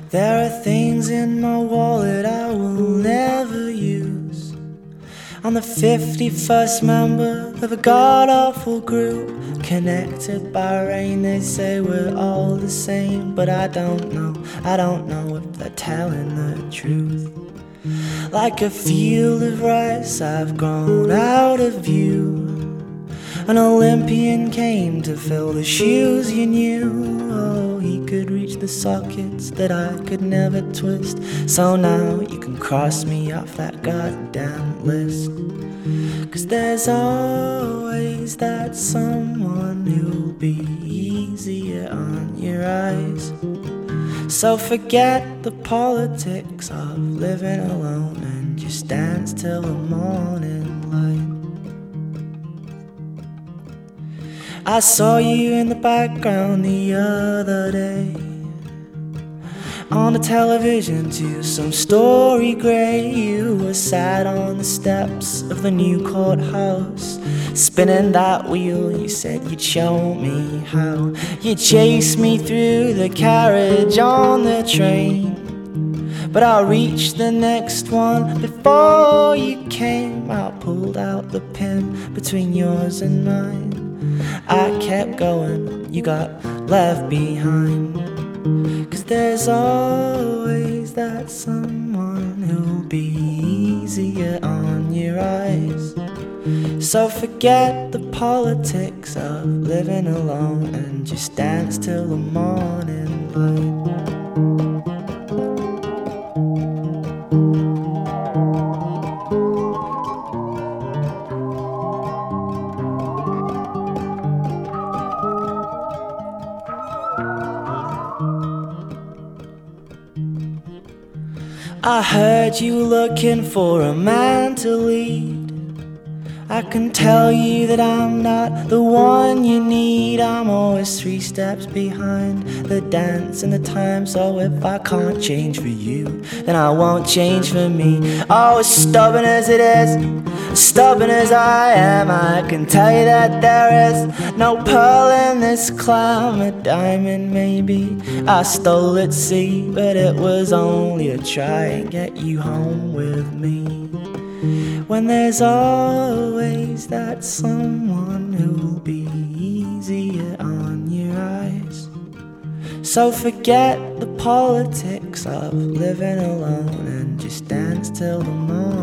There are things in my wallet I will never use. I'm the 51st member of a god-awful group, connected by rain. They say we're all the same, but I don't know if they're telling the truth. Like a field of rice, I've grown out of view. An Olympian came to fill the shoes you knew. Oh, he could reach the sockets that I could never twist. So now you can cross me off that goddamn list. 'Cause there's always that someone who'll be easier on your eyes. So forget the politics of living alone and just dance till the morning light. I saw you in the background the other day, on the television to some story grey. You were sat on the steps of the new courthouse, spinning that wheel. You said you'd show me how. You chased me through the carriage on the train, but I reached the next one before you came. I pulled out the pin between yours and mine. I kept going, you got left behind. 'Cause there's always that someone who'll be easier on your eyes. So forget the politics of living alone and just dance till the morning light. I heard you looking for a man to lead. I can tell you that I'm not the one you need. I'm always 3 steps behind the dance and the time. So if I can't change for you, then I won't change for me. Oh, as stubborn as it is, stubborn as I am, I can tell you that there is no pearl in this clam. A diamond maybe I stole at sea, but it was only a try and get you home with me. When there's always that someone who'll be easier on your eyes. So forget the politics of living alone and just dance till the morning.